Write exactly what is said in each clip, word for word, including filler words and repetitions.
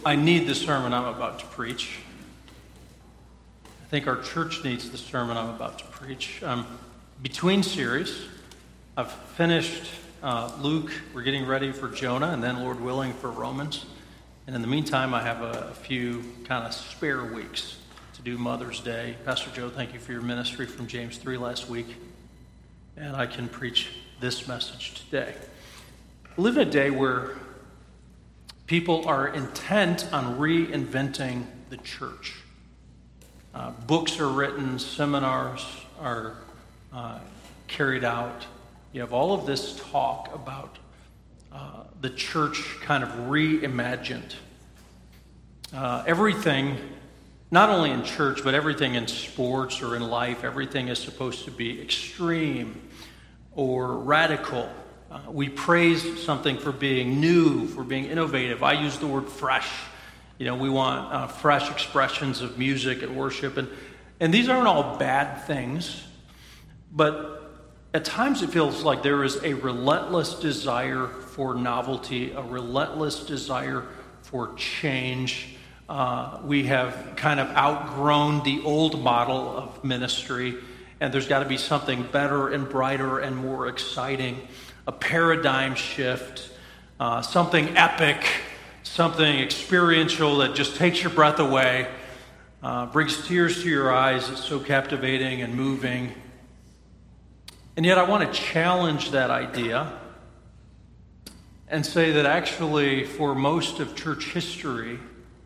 I need the sermon I'm about to preach. I think our church needs the sermon I'm about to preach. Um, between series, I've finished uh, Luke. We're getting ready for Jonah, and then, Lord willing, for Romans. And in the meantime, I have a, a few kind of spare weeks to do Mother's Day. Pastor Joe, thank you for your ministry from James three last week. And I can preach this message today. We live in a day where people are intent on reinventing the church. Uh, books are written, seminars are uh, carried out. You have all of this talk about uh, the church kind of reimagined. Uh, everything, not only in church, but everything in sports or in life, everything is supposed to be extreme or radical. Uh, we praise something for being new, for being innovative. I use the word fresh. You know, we want uh, fresh expressions of music and worship. And, and these aren't all bad things. But at times it feels like there is a relentless desire for novelty, a relentless desire for change. Uh, we have kind of outgrown the old model of ministry. And there's got to be something better and brighter and more exciting. A paradigm shift, uh, something epic, something experiential that just takes your breath away, uh, brings tears to your eyes. It's so captivating and moving. And yet I want to challenge that idea and say that actually for most of church history,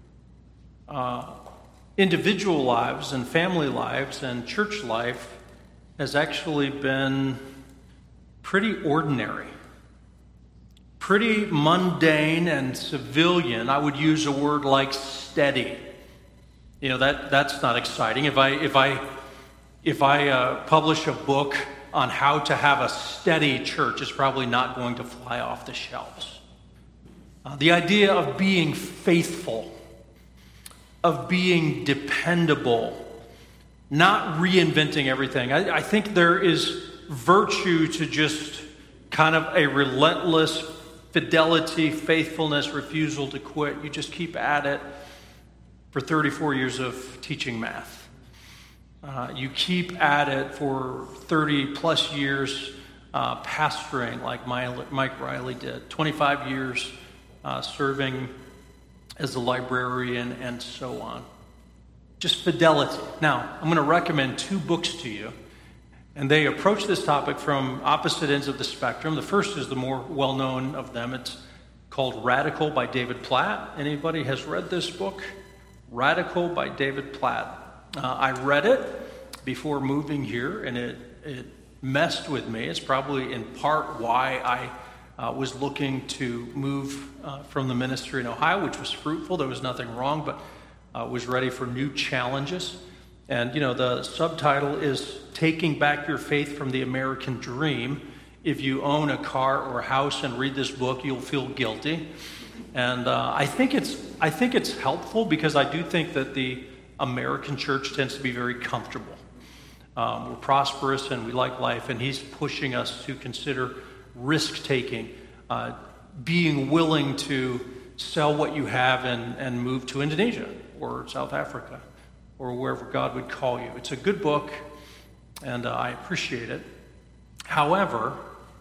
uh, individual lives and family lives and church life has actually been pretty ordinary, pretty mundane and civilian. I would use a word like steady. You know, that that's not exciting. If I if I if I uh, publish a book on how to have a steady church, it's probably not going to fly off the shelves. Uh, the idea of being faithful, of being dependable, not reinventing everything. I, I think there is virtue to just kind of a relentless fidelity, faithfulness, refusal to quit. You just keep at it for thirty-four years of teaching math. Uh, you keep at it for thirty plus years uh, pastoring like Mike Riley did. twenty-five years uh, serving as a librarian and so on. Just fidelity. Now, I'm going to recommend two books to you. And they approach this topic from opposite ends of the spectrum. The first is the more well-known of them. It's called Radical by David Platt. Anybody has read this book? Radical by David Platt. Uh, I read it before moving here, and it, it messed with me. It's probably in part why I uh, was looking to move uh, from the ministry in Ohio, which was fruitful. There was nothing wrong, but uh, was ready for new challenges. And, you know, the subtitle is Taking Back Your Faith from the American Dream. If you own a car or a house and read this book, you'll feel guilty. And uh, I think it's I think it's helpful because I do think that the American church tends to be very comfortable. Um, we're prosperous and we like life, and he's pushing us to consider risk-taking, uh, being willing to sell what you have and, and move to Indonesia or South Africa, or wherever God would call you. It's a good book, and uh, I appreciate it. However,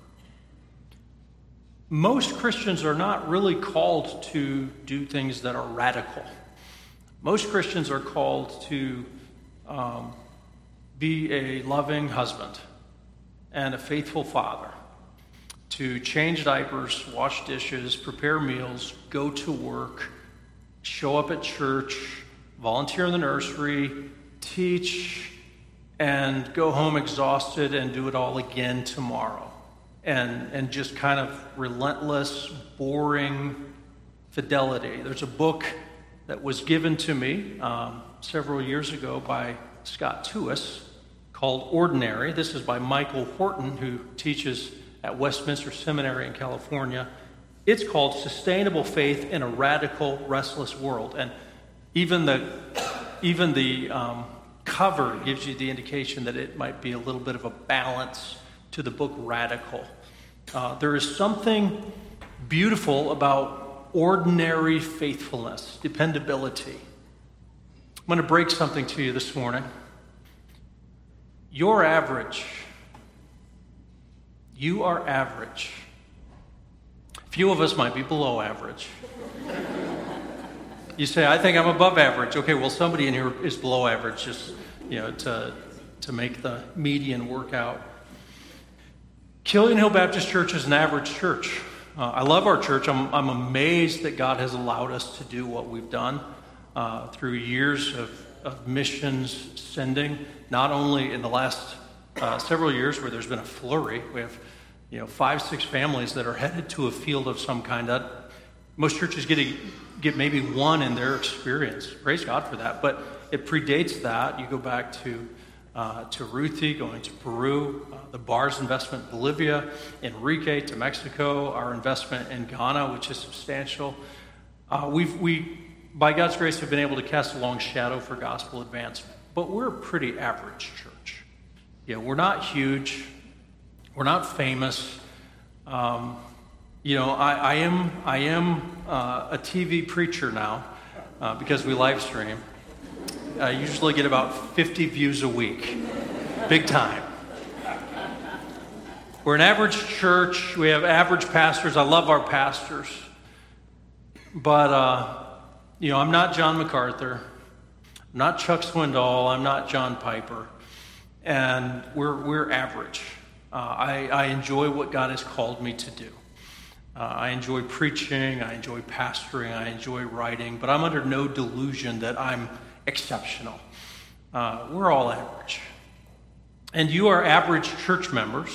most Christians are not really called to do things that are radical. Most Christians are called to um, be a loving husband and a faithful father, to change diapers, wash dishes, prepare meals, go to work, show up at church, volunteer in the nursery, teach, and go home exhausted and do it all again tomorrow. And and just kind of relentless, boring fidelity. There's a book that was given to me um, several years ago by Scott Tuis called Ordinary. This is by Michael Horton, who teaches at Westminster Seminary in California. It's called Sustainable Faith in a Radical, Restless World. And Even the even the um, cover gives you the indication that it might be a little bit of a balance to the book Radical. Uh, there is something beautiful about ordinary faithfulness, dependability. I'm going to break something to you this morning. You're average. You are average. Few of us might be below average. You say, I think I'm above average. Okay, well, somebody in here is below average, just, you know, to, to make the median work out. Killian Hill Baptist Church is an average church. Uh, I love our church. I'm, I'm amazed that God has allowed us to do what we've done uh, through years of, of missions sending, not only in the last uh, several years where there's been a flurry. We have, you know, five, six families that are headed to a field of some kind. That most churches get a, get maybe one in their experience. Praise God for that. But it predates that. You go back to uh, to Ruthie, going to Peru, uh, the Bars investment in Bolivia, Enrique to Mexico, our investment in Ghana, which is substantial. Uh, we've, we, by God's grace, have been able to cast a long shadow for gospel advancement. But we're a pretty average church. Yeah, we're not huge. We're not famous. Um, you know, I, I am I am uh, a T V preacher now uh, because we live stream. I usually get about fifty views a week. Big time. We're an average church. We have average pastors. I love our pastors. But, uh, you know, I'm not John MacArthur. I'm not Chuck Swindoll. I'm not John Piper. And we're we're average. Uh, I, I enjoy what God has called me to do. Uh, I enjoy preaching. I enjoy pastoring. I enjoy writing. But I'm under no delusion that I'm exceptional. Uh, we're all average. And you are average church members.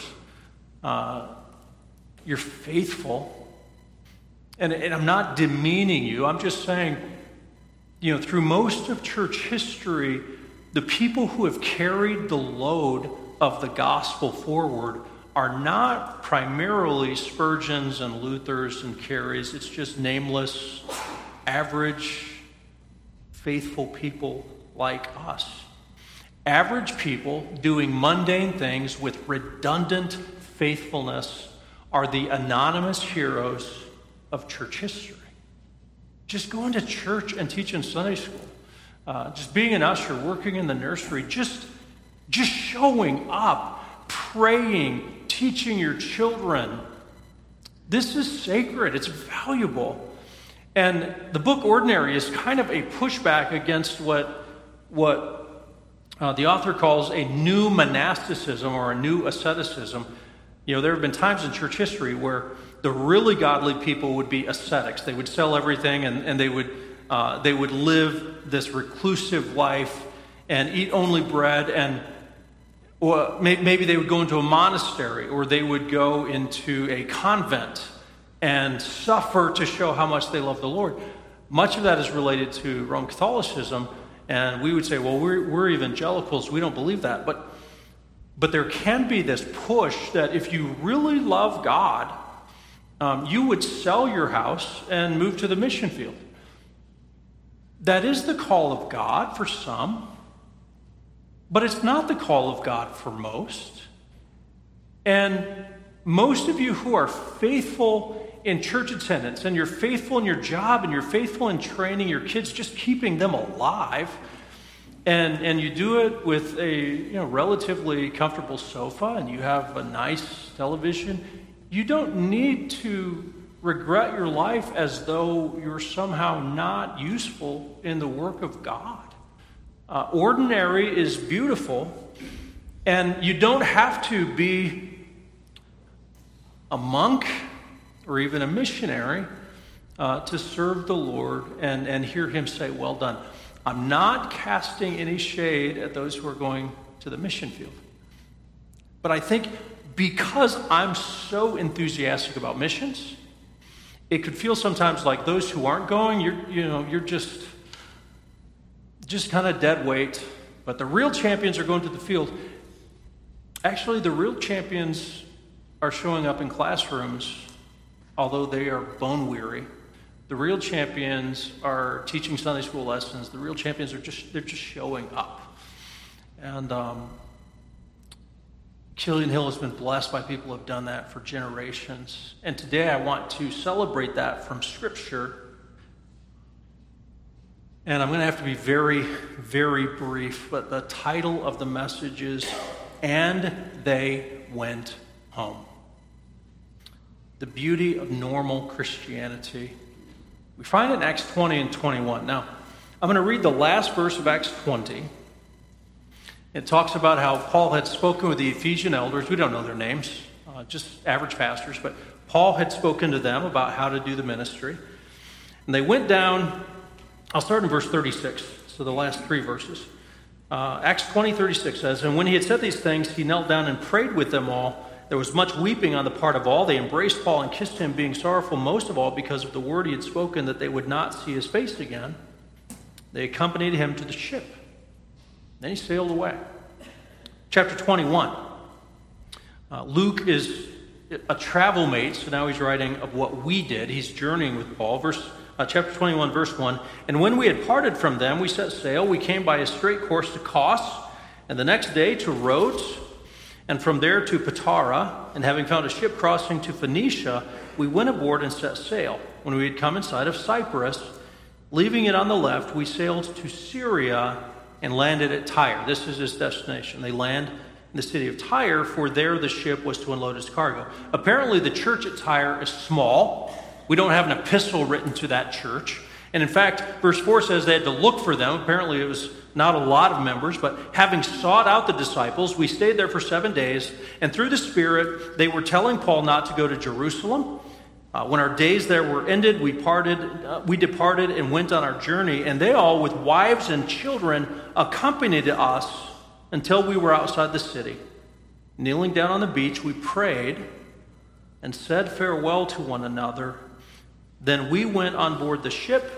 Uh, you're faithful. And, and I'm not demeaning you. I'm just saying, you know, through most of church history, the people who have carried the load of the gospel forward are not primarily Spurgeons and Luthers and Careys. It's just nameless, average, faithful people like us. Average people doing mundane things with redundant faithfulness are the anonymous heroes of church history. Just going to church and teaching Sunday school, uh, just being an usher, working in the nursery, just, just showing up, praying, teaching your children. This is sacred. It's valuable. And the book Ordinary is kind of a pushback against what, what uh, the author calls a new monasticism or a new asceticism. You know, there have been times in church history where the really godly people would be ascetics. They would sell everything and, and they would uh, they would live this reclusive life and eat only bread, and or maybe they would go into a monastery or they would go into a convent and suffer to show how much they love the Lord. Much of that is related to Roman Catholicism, and we would say, well, we're, we're evangelicals, we don't believe that. But, but there can be this push that if you really love God, um, you would sell your house and move to the mission field. That is the call of God for some, but it's not the call of God for most. And most of you who are faithful in church attendance, and you're faithful in your job, and you're faithful in training your kids, just keeping them alive, and and you do it with a you know relatively comfortable sofa, and you have a nice television, you don't need to regret your life as though you're somehow not useful in the work of God. Uh, ordinary is beautiful, and you don't have to be a monk or even a missionary uh, to serve the Lord and, and hear him say, well done. I'm not casting any shade at those who are going to the mission field. But I think because I'm so enthusiastic about missions, it could feel sometimes like those who aren't going, you're you know, you're just just kind of dead weight. But the real champions are going to the field. Actually, the real champions are showing up in classrooms, although they are bone weary. The real champions are teaching Sunday school lessons. The real champions are just they're just showing up. And um, Killian Hill has been blessed by people who have done that for generations. And today I want to celebrate that from Scripture. And I'm going to have to be very, very brief, but the title of the message is, "And They Went Home." The beauty of normal Christianity. We find it in Acts twenty and twenty-one. Now, I'm going to read the last verse of Acts twenty. It talks about how Paul had spoken with the Ephesian elders. We don't know their names, uh, just average pastors, but Paul had spoken to them about how to do the ministry. And they went down, I'll start in verse thirty-six, so the last three verses. Uh, Acts twenty, thirty-six says, "And when he had said these things, he knelt down and prayed with them all. There was much weeping on the part of all. They embraced Paul and kissed him, being sorrowful most of all because of the word he had spoken, that they would not see his face again. They accompanied him to the ship. Then he sailed away." Chapter twenty-one. Uh, Luke is a travel mate, so now he's writing of what we did. He's journeying with Paul. Verse, uh, chapter twenty-one, verse one. "And when we had parted from them, we set sail. We came by a straight course to Kos, and the next day to Rhodes, and from there to Patara, and having found a ship crossing to Phoenicia, we went aboard and set sail. When we had come in sight of Cyprus, leaving it on the left, we sailed to Syria and landed at Tyre." This is his destination. They land in the city of Tyre, for there the ship was to unload its cargo. Apparently the church at Tyre is small. We don't have an epistle written to that church. And in fact, verse four says they had to look for them. Apparently it was not a lot of members, but having sought out the disciples, we stayed there for seven days, and through the Spirit, they were telling Paul not to go to Jerusalem. Uh, when our days there were ended, we parted, uh, we departed and went on our journey, and they all, with wives and children, accompanied us until we were outside the city. Kneeling down on the beach, we prayed and said farewell to one another. Then we went on board the ship,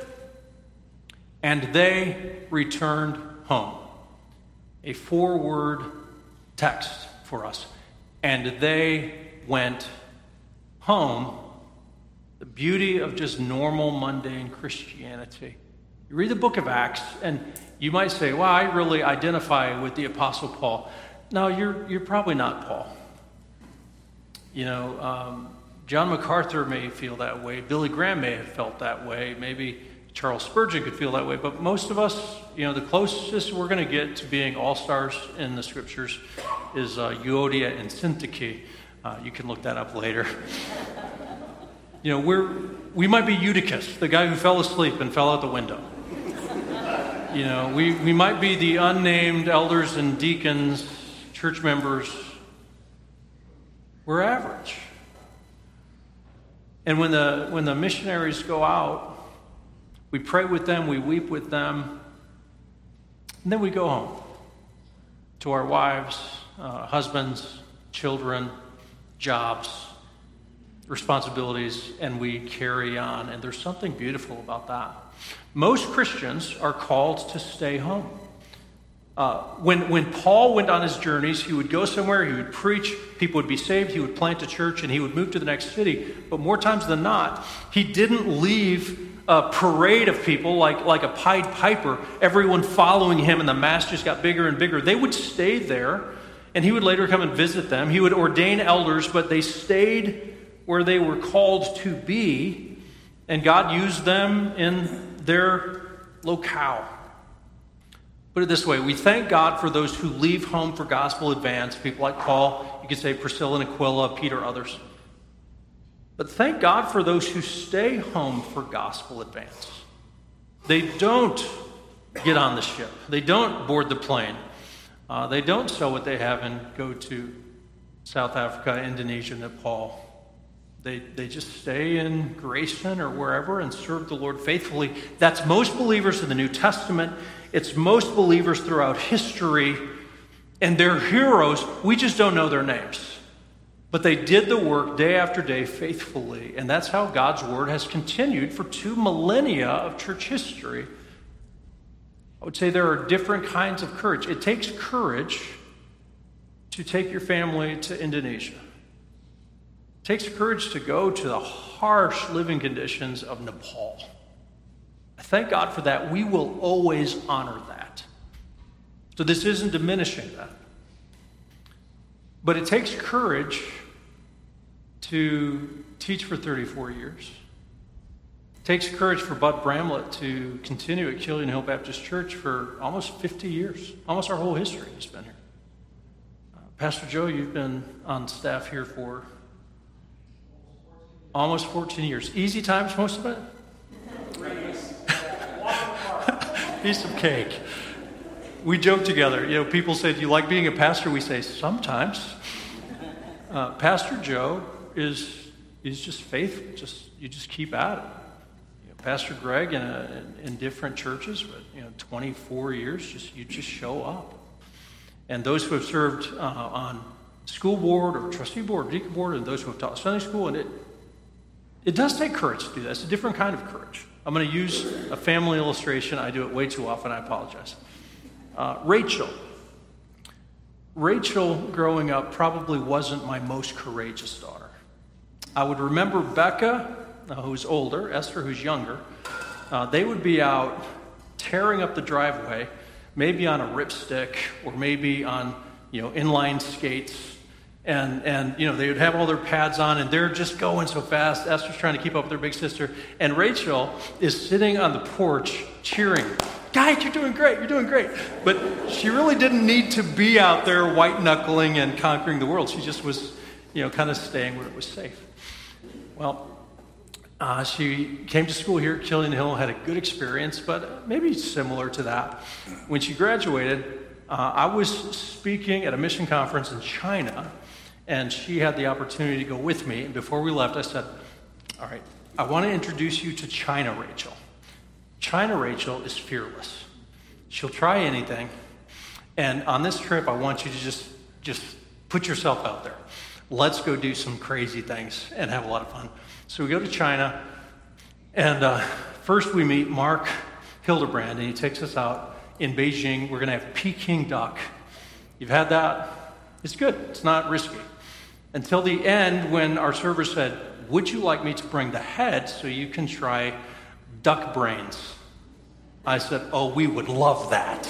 and they returned home. A four-word text for us. And they went home. The beauty of just normal, mundane Christianity. You read the book of Acts, and you might say, well, I really identify with the Apostle Paul. No, you're, you're probably not Paul. You know, um, John MacArthur may feel that way. Billy Graham may have felt that way. Maybe Charles Spurgeon could feel that way. But most of us, you know, the closest we're going to get to being all-stars in the Scriptures is uh, Euodia and Syntyche. Uh, you can look that up later. You know, we're, we might be Eutychus, the guy who fell asleep and fell out the window. You know, we, we might be the unnamed elders and deacons, church members. We're average. And when the when the missionaries go out, we pray with them, we weep with them, and then we go home to our wives, uh, husbands, children, jobs, responsibilities, and we carry on. And there's something beautiful about that. Most Christians are called to stay home. Uh, when, when Paul went on his journeys, he would go somewhere, he would preach, people would be saved, he would plant a church, and he would move to the next city. But more times than not, he didn't leave a parade of people like, like a Pied Piper, everyone following him, and the mass just got bigger and bigger. They would stay there, and he would later come and visit them. He would ordain elders, but they stayed where they were called to be, and God used them in their locale. Put it this way, we thank God for those who leave home for gospel advance, people like Paul, you could say Priscilla and Aquila, Peter, others. But thank God for those who stay home for gospel advance. They don't get on the ship. They don't board the plane. Uh, they don't sell what they have and go to South Africa, Indonesia, Nepal. They, they just stay in Grayson or wherever and serve the Lord faithfully. That's most believers in the New Testament. It's most believers throughout history. And they're heroes. We just don't know their names. But they did the work day after day faithfully. And that's how God's word has continued for two millennia of church history. I would say there are different kinds of courage. It takes courage to take your family to Indonesia. It takes courage to go to the harsh living conditions of Nepal. I thank God for that. We will always honor that. So this isn't diminishing that. But it takes courage to teach for thirty-four years. It takes courage for Bud Bramlett to continue at Killian Hill Baptist Church for almost fifty years. Almost our whole history he's been here. Uh, Pastor Joe, you've been on staff here for almost fourteen years. Easy times, most of it? Piece of cake. We joke together. You know, people say, do you like being a pastor? We say, sometimes. Uh, Pastor Joe is is just faithful. Just you just keep at it. You know, Pastor Greg in, a, in, in different churches, but you know, twenty-four years, just you just show up. And those who have served uh, on school board or trustee board, or deacon board, and those who have taught Sunday school, and it it does take courage to do that. It's a different kind of courage. I'm going to use a family illustration. I do it way too often. I apologize. Uh, Rachel. Rachel, growing up, probably wasn't my most courageous daughter. I would remember Becca, uh, who's older, Esther, who's younger. Uh, they would be out tearing up the driveway, maybe on a ripstick or maybe on, you know, inline skates. And, and, you know, they would have all their pads on, and they're just going so fast. Esther's trying to keep up with her big sister. And Rachel is sitting on the porch cheering. Guys, you're doing great. You're doing great. But she really didn't need to be out there white-knuckling and conquering the world. She just was, you know, kind of staying where it was safe. Well, uh, she came to school here at Killian Hill, had a good experience, but maybe similar to that. When she graduated, uh, I was speaking at a mission conference in China, and she had the opportunity to go with me. And before we left, I said, all right, I want to introduce you to China Rachel. China Rachel is fearless. She'll try anything. And on this trip, I want you to just, just put yourself out there. Let's go do some crazy things and have a lot of fun. So we go to China, and uh, first we meet Mark Hildebrand, and he takes us out in Beijing. We're going to have Peking duck. You've had that? It's good. It's not risky. Until the end, when our server said, would you like me to bring the head so you can try duck brains? I said, oh, we would love that.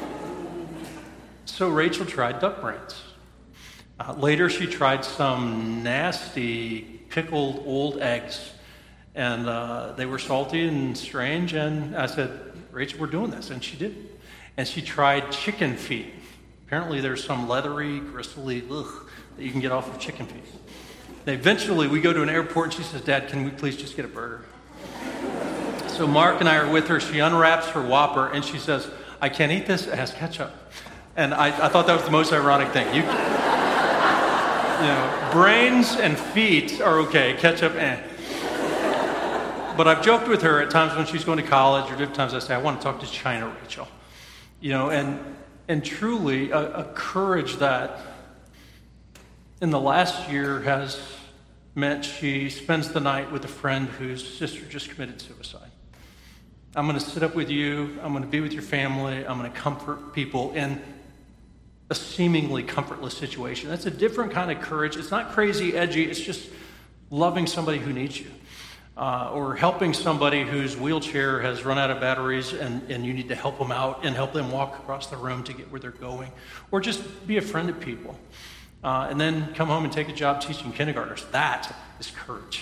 So Rachel tried duck brains. Uh, later, she tried some nasty pickled old eggs, and uh, they were salty and strange, and I said, Rachel, we're doing this, and she did. And she tried chicken feet. Apparently, there's some leathery, gristly, ugh, that you can get off of chicken feet. And eventually, we go to an airport, and she says, Dad, can we please just get a burger? So Mark and I are with her. She unwraps her Whopper, and she says, I can't eat this. It has ketchup. And I, I thought that was the most ironic thing. You, you know, brains and feet are okay. Ketchup, eh. But I've joked with her at times when she's going to college, or different times I say, I want to talk to China Rachel. You know, and and truly a, a courage that in the last year has meant she spends the night with a friend whose sister just committed suicide. I'm going to sit up with you. I'm going to be with your family. I'm going to comfort people in a seemingly comfortless situation. That's a different kind of courage. It's not crazy, edgy. It's just loving somebody who needs you. Uh, or helping somebody whose wheelchair has run out of batteries and, and you need to help them out and help them walk across the room to get where they're going. Or just be a friend to people. Uh, and then come home and take a job teaching kindergartners. That is courage.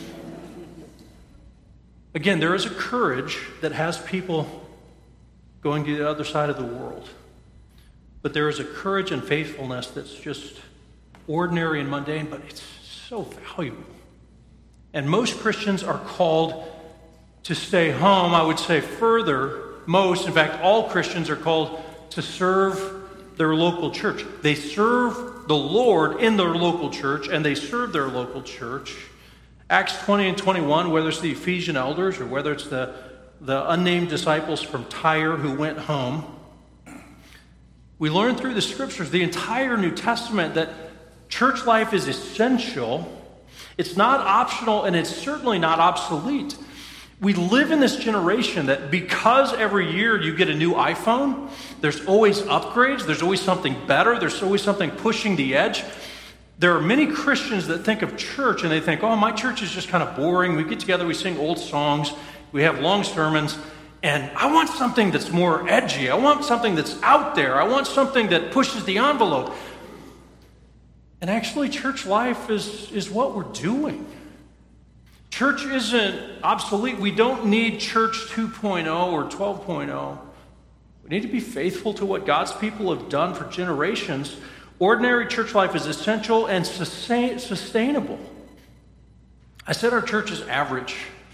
Again, there is a courage that has people going to the other side of the world. But there is a courage and faithfulness that's just ordinary and mundane, but it's so valuable. And most Christians are called to stay home. I would say further, most, in fact, all Christians are called to serve their local church. They serve the Lord in their local church, and they serve their local church. Acts twenty and twenty-one, whether it's the Ephesian elders or whether it's the, the unnamed disciples from Tyre who went home, we learn through the scriptures, the entire New Testament, that church life is essential. It's not optional, and it's certainly not obsolete. We live in this generation that because every year you get a new iPhone, there's always upgrades, there's always something better, there's always something pushing the edge. There are many Christians that think of church and they think, oh, my church is just kind of boring. We get together, we sing old songs, we have long sermons, and I want something that's more edgy. I want something that's out there. I want something that pushes the envelope. And actually, church life is, is what we're doing. Church isn't obsolete. We don't need church two point oh or twelve point oh. We need to be faithful to what God's people have done for generations. Ordinary church life is essential and sustain, sustainable. I said our church is average.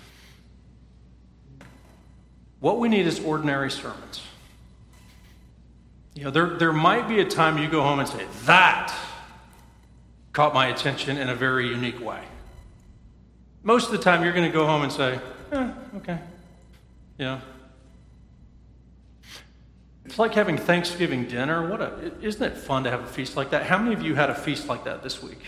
What we need is ordinary sermons. You know, there, there might be a time you go home and say, that caught my attention in a very unique way. Most of the time you're going to go home and say, eh, okay. You know. It's like having Thanksgiving dinner. What a, isn't it fun to have a feast like that? How many of you had a feast like that this week?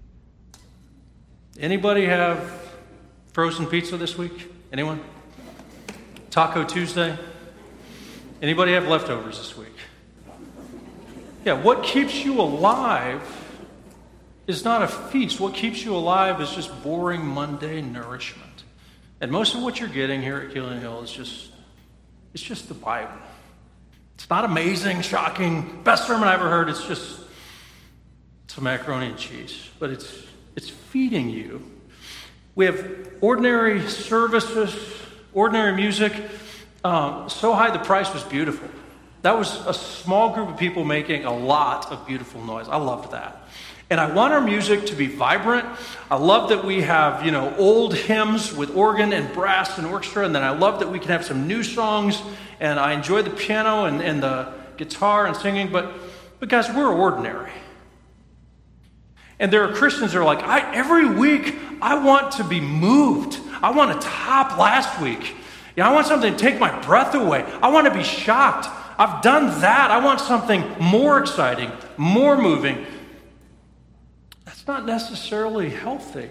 Anybody have frozen pizza this week? Anyone? Taco Tuesday? Anybody have leftovers this week? Yeah, what keeps you alive is not a feast. What keeps you alive is just boring, mundane nourishment. And most of what you're getting here at Healing Hill is just, it's just the Bible. It's not amazing, shocking, best sermon I ever heard. It's just some macaroni and cheese. But it's it's feeding you. We have ordinary services, ordinary music. Um, So High the Price was beautiful. That was a small group of people making a lot of beautiful noise. I loved that. And I want our music to be vibrant. I love that we have, you know, old hymns with organ and brass and orchestra. And then I love that we can have some new songs. And I enjoy the piano and, and the guitar and singing. But, but guys, we're ordinary. And there are Christians that are like, I, every week I want to be moved. I want to top last week. You know, I want something to take my breath away. I want to be shocked. I've done that. I want something more exciting, more moving. That's not necessarily healthy.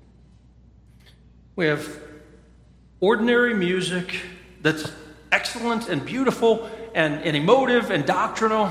We have ordinary music that's excellent and beautiful and, and emotive and doctrinal,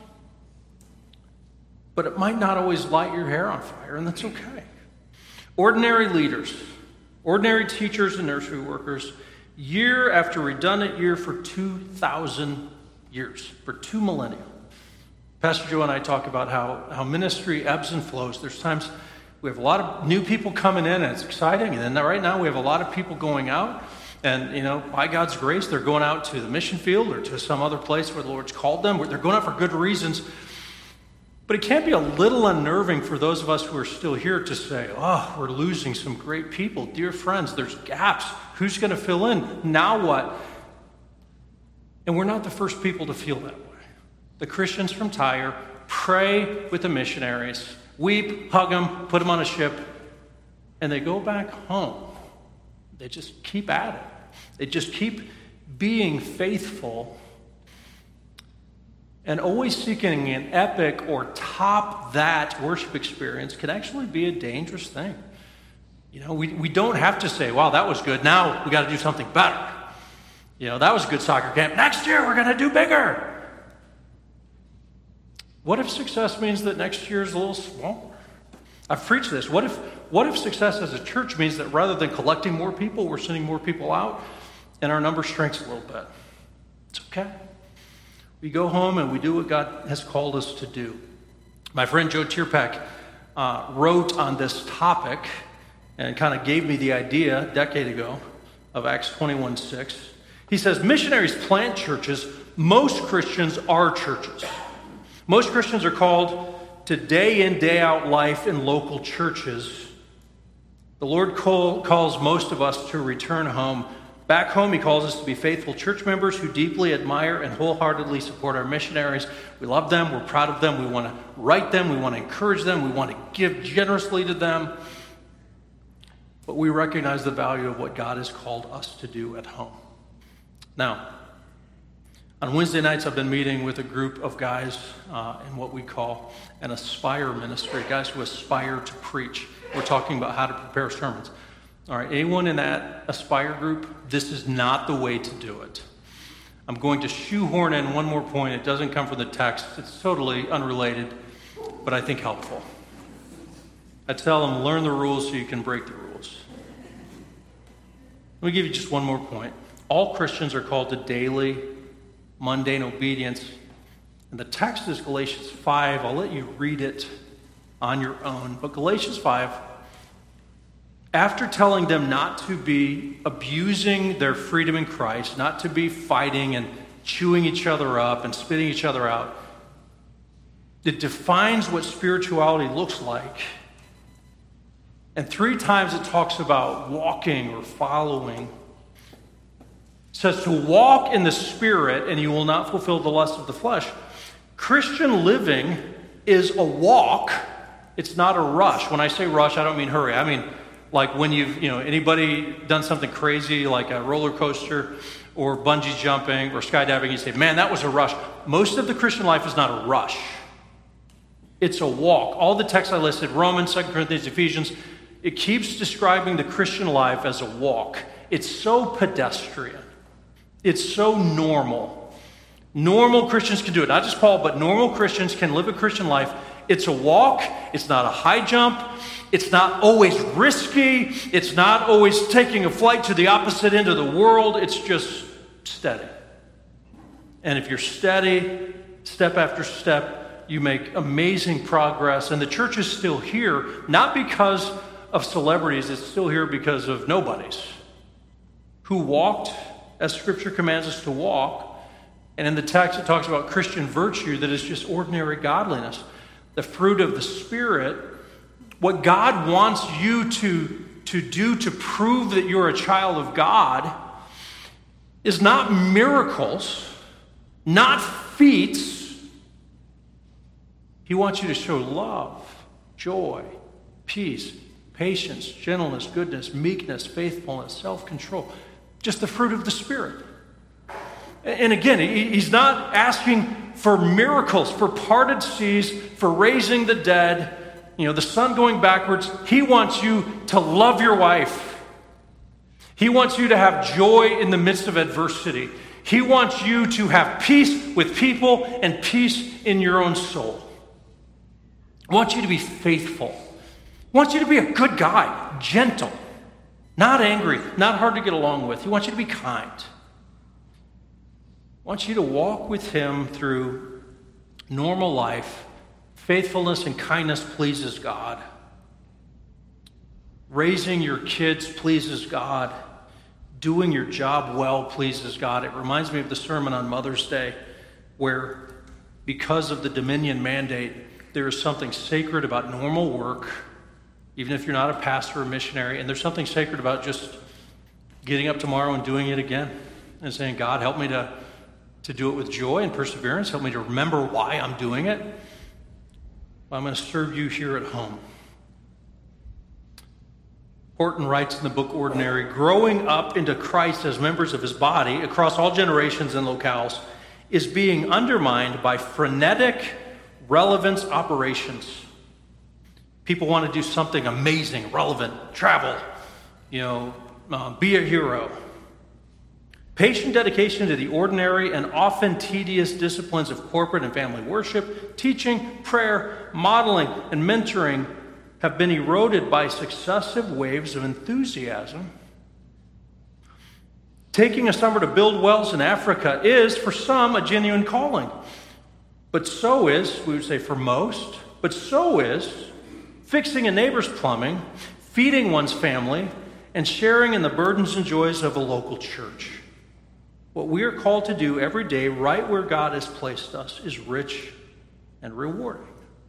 but it might not always light your hair on fire, and that's okay. Ordinary leaders, ordinary teachers and nursery workers, year after redundant year for two thousand years, for two millennia. Pastor Joe and I talk about how, how ministry ebbs and flows. There's times we have a lot of new people coming in, and it's exciting. And then right now we have a lot of people going out. And, you know, by God's grace, they're going out to the mission field or to some other place where the Lord's called them. They're going out for good reasons. But it can be a little unnerving for those of us who are still here to say, oh, we're losing some great people. Dear friends, there's gaps. Who's going to fill in? Now what? And we're not the first people to feel that way. The Christians from Tyre pray with the missionaries, weep, hug them, put them on a ship, and they go back home. They just keep at it. They just keep being faithful and always seeking an epic or top that worship experience can actually be a dangerous thing. You know, we, we don't have to say, wow, that was good. Now we got to do something better. You know, that was a good soccer camp. Next year we're going to do bigger. What if success means that next year is a little smaller? I've preached this. What if what if success as a church means that rather than collecting more people, we're sending more people out and our number shrinks a little bit? It's okay. We go home and we do what God has called us to do. My friend Joe Tierpak uh, wrote on this topic and kind of gave me the idea a decade ago of Acts twenty-one six. He says, missionaries plant churches. Most Christians are churches. Most Christians are called to day in, day out life in local churches. The Lord call, calls most of us to return home. Back home, he calls us to be faithful church members who deeply admire and wholeheartedly support our missionaries. We love them. We're proud of them. We want to write them. We want to encourage them. We want to give generously to them. But we recognize the value of what God has called us to do at home. Now, on Wednesday nights, I've been meeting with a group of guys uh, in what we call an Aspire ministry, guys who aspire to preach. We're talking about how to prepare sermons. All right, anyone in that Aspire group, this is not the way to do it. I'm going to shoehorn in one more point. It doesn't come from the text. It's totally unrelated, but I think helpful. I tell them, learn the rules so you can break the rules. Let me give you just one more point. All Christians are called to daily, mundane obedience. And the text is Galatians five. I'll let you read it on your own. But Galatians five, after telling them not to be abusing their freedom in Christ, not to be fighting and chewing each other up and spitting each other out, it defines what spirituality looks like. And three times it talks about walking or following. It says to walk in the Spirit and you will not fulfill the lust of the flesh. Christian living is a walk. It's not a rush. When I say rush, I don't mean hurry. I mean like when you've, you know, anybody done something crazy like a roller coaster or bungee jumping or skydiving, you say, man, that was a rush. Most of the Christian life is not a rush. It's a walk. All the texts I listed, Romans, Second Corinthians, Ephesians, it keeps describing the Christian life as a walk. It's so pedestrian. It's so normal. Normal Christians can do it. Not just Paul, but normal Christians can live a Christian life. It's a walk. It's not a high jump. It's not always risky. It's not always taking a flight to the opposite end of the world. It's just steady. And if you're steady, step after step, you make amazing progress. And the church is still here, not because of celebrities. It's still here because of nobodies who walked as Scripture commands us to walk. And in the text, it talks about Christian virtue that is just ordinary godliness. The fruit of the Spirit, what God wants you to, to do to prove that you're a child of God is not miracles, not feats. He wants you to show love, joy, peace, patience, gentleness, goodness, meekness, faithfulness, self-control. Just the fruit of the Spirit. And again, he's not asking for miracles, for parted seas, for raising the dead, you know, the sun going backwards. He wants you to love your wife. He wants you to have joy in the midst of adversity. He wants you to have peace with people and peace in your own soul. He wants you to be faithful. He wants you to be a good guy, gentle, not angry, not hard to get along with. He wants you to be kind. He wants you to walk with him through normal life. Faithfulness and kindness pleases God. Raising your kids pleases God. Doing your job well pleases God. It reminds me of the sermon on Mother's Day where, because of the Dominion mandate, there is something sacred about normal work, even if you're not a pastor or missionary, and there's something sacred about just getting up tomorrow and doing it again and saying, God, help me to, to do it with joy and perseverance. Help me to remember why I'm doing it. I'm going to serve you here at home. Horton writes in the book Ordinary, growing up into Christ as members of his body across all generations and locales is being undermined by frenetic relevance operations. People want to do something amazing, relevant, travel, you know, uh, be a hero. Patient dedication to the ordinary and often tedious disciplines of corporate and family worship, teaching, prayer, modeling, and mentoring have been eroded by successive waves of enthusiasm. Taking a summer to build wells in Africa is, for some, a genuine calling. But so is, we would say for most, but so is fixing a neighbor's plumbing, feeding one's family, and sharing in the burdens and joys of a local church. What we are called to do every day, right where God has placed us, is rich and rewarding.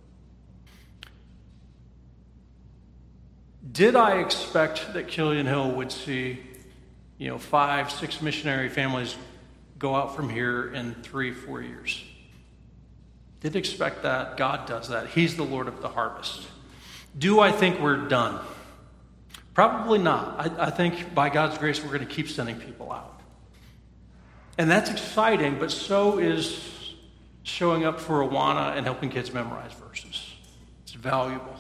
Did I expect that Killian Hill would see, you know, five, six missionary families go out from here in three, four years? Did expect that. God does that. He's the Lord of the harvest. Do I think we're done? Probably not. I, I think by God's grace we're going to keep sending people out. And that's exciting, but so is showing up for Awana and helping kids memorize verses. It's valuable.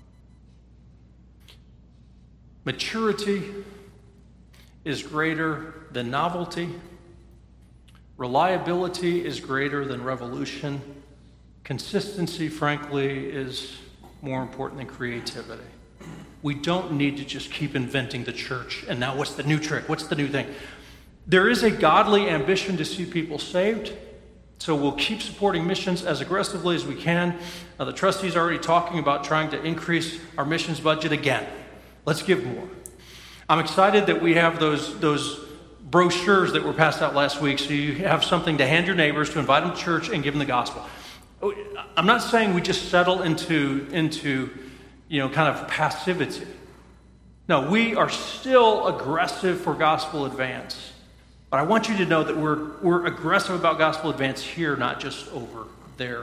Maturity is greater than novelty. Reliability is greater than revolution. Consistency, frankly, is more important than creativity. We don't need to just keep inventing the church. And now what's the new trick? What's the new thing? There is a godly ambition to see people saved. So we'll keep supporting missions as aggressively as we can. Uh, the trustees are already talking about trying to increase our missions budget again. Let's give more. I'm excited that we have those, those brochures that were passed out last week, so you have something to hand your neighbors, to invite them to church and give them the gospel. I'm not saying we just settle into, into you know, kind of passivity. No, we are still aggressive for gospel advance. But I want you to know that we're, we're aggressive about gospel advance here, not just over there.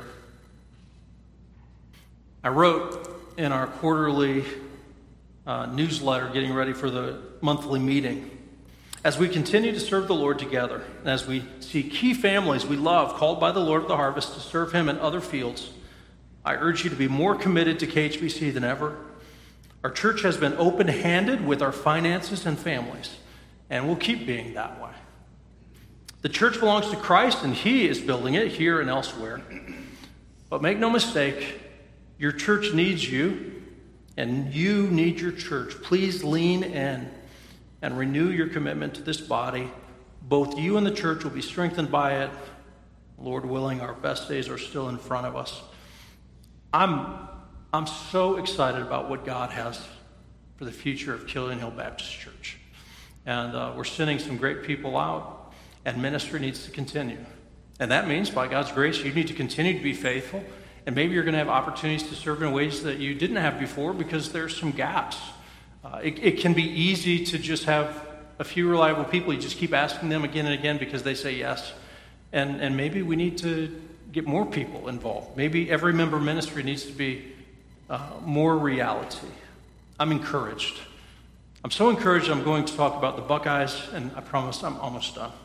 I wrote in our quarterly uh, newsletter, getting ready for the monthly meeting, as we continue to serve the Lord together, and as we see key families we love called by the Lord of the harvest to serve him in other fields, I urge you to be more committed to K H B C than ever. Our church has been open-handed with our finances and families, and will keep being that way. The church belongs to Christ, and he is building it here and elsewhere. But make no mistake, your church needs you, and you need your church. Please lean in and renew your commitment to this body. Both you and the church will be strengthened by it. Lord willing, our best days are still in front of us. I'm, I'm so excited about what God has for the future of Killian Hill Baptist Church. And uh, we're sending some great people out. And ministry needs to continue. And that means, by God's grace, you need to continue to be faithful. And maybe you're going to have opportunities to serve in ways that you didn't have before because there's some gaps. Uh, it, it can be easy to just have a few reliable people. You just keep asking them again and again because they say yes. And, and maybe we need to get more people involved. Maybe every member ministry needs to be uh, more reality. I'm encouraged. I'm so encouraged I'm going to talk about the Buckeyes, and I promise I'm almost done.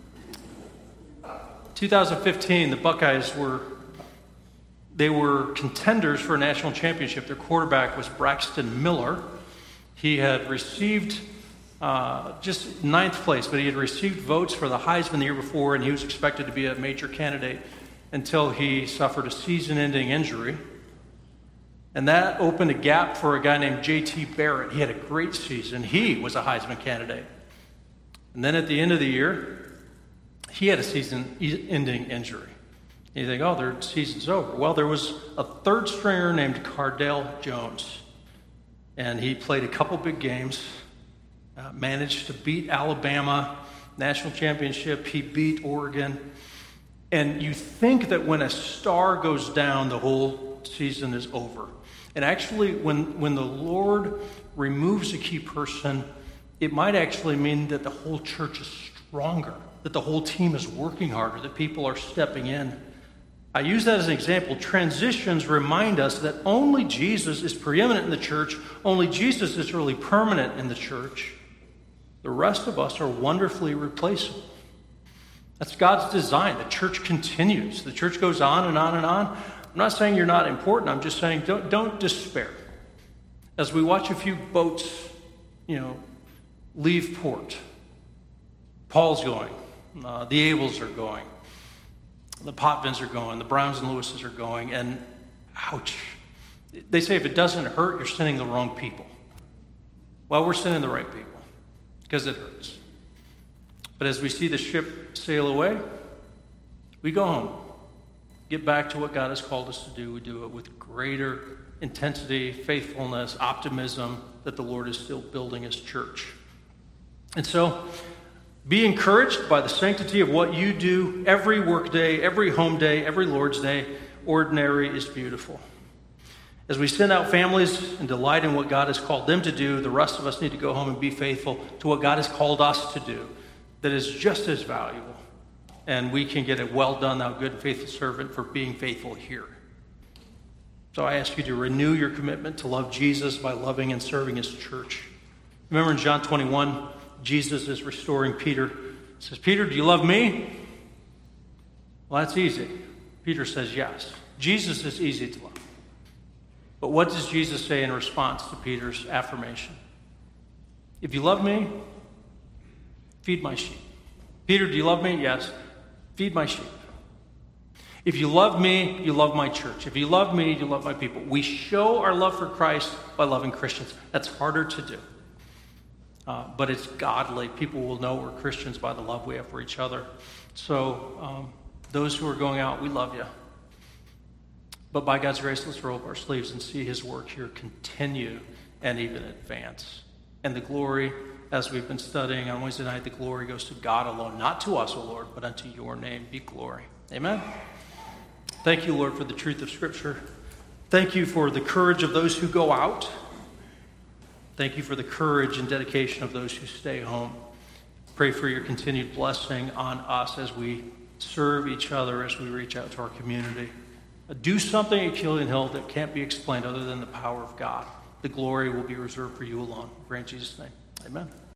twenty fifteen, the Buckeyes were, they were contenders for a national championship. Their quarterback was Braxton Miller. He had received uh, just ninth place, but he had received votes for the Heisman the year before, and he was expected to be a major candidate until he suffered a season-ending injury. And that opened a gap for a guy named J T Barrett. He had a great season. He was a Heisman candidate. And then at the end of the year, he had a season-ending injury. You think, oh, their season's over. Well, there was a third stringer named Cardale Jones, and he played a couple big games, uh, managed to beat Alabama, national championship. He beat Oregon. And you think that when a star goes down, the whole season is over. And actually, when, when the Lord removes a key person, it might actually mean that the whole church is stronger, that the whole team is working harder, that people are stepping in. I use that as an example. Transitions remind us that only Jesus is preeminent in the church. Only Jesus is really permanent in the church. The rest of us are wonderfully replaceable. That's God's design. The church continues. The church goes on and on and on. I'm not saying you're not important. I'm just saying don't, don't despair. As we watch a few boats, you know, leave port, Paul's going. Uh, the Abels are going. The Potvins are going. The Browns and Lewises are going. And ouch. They say if it doesn't hurt, you're sending the wrong people. Well, we're sending the right people because it hurts. But as we see the ship sail away, we go home. Get back to what God has called us to do. We do it with greater intensity, faithfulness, optimism that the Lord is still building his church. And so, be encouraged by the sanctity of what you do every workday, every home day, every Lord's Day. Ordinary is beautiful. As we send out families and delight in what God has called them to do, the rest of us need to go home and be faithful to what God has called us to do that is just as valuable. And we can get a well done, thou good and faithful servant for being faithful here. So I ask you to renew your commitment to love Jesus by loving and serving his church. Remember in John twenty-one, Jesus is restoring Peter. He says, Peter, do you love me? Well, that's easy. Peter says yes. Jesus is easy to love. But what does Jesus say in response to Peter's affirmation? If you love me, feed my sheep. Peter, do you love me? Yes. Feed my sheep. If you love me, you love my church. If you love me, you love my people. We show our love for Christ by loving Christians. That's harder to do. Uh, but it's godly. People will know we're Christians by the love we have for each other. So um, Those who are going out, we love you. But by God's grace, let's roll up our sleeves and see his work here continue and even advance. And the glory, as we've been studying on Wednesday night, the glory goes to God alone, not to us, O Lord, but unto your name be glory. Amen. Thank you, Lord, for the truth of Scripture. Thank you for the courage of those who go out. Thank you for the courage and dedication of those who stay home. Pray for your continued blessing on us as we serve each other, as we reach out to our community. Do something at Killian Hill that can't be explained other than the power of God. The glory will be reserved for you alone. In Jesus' name, amen.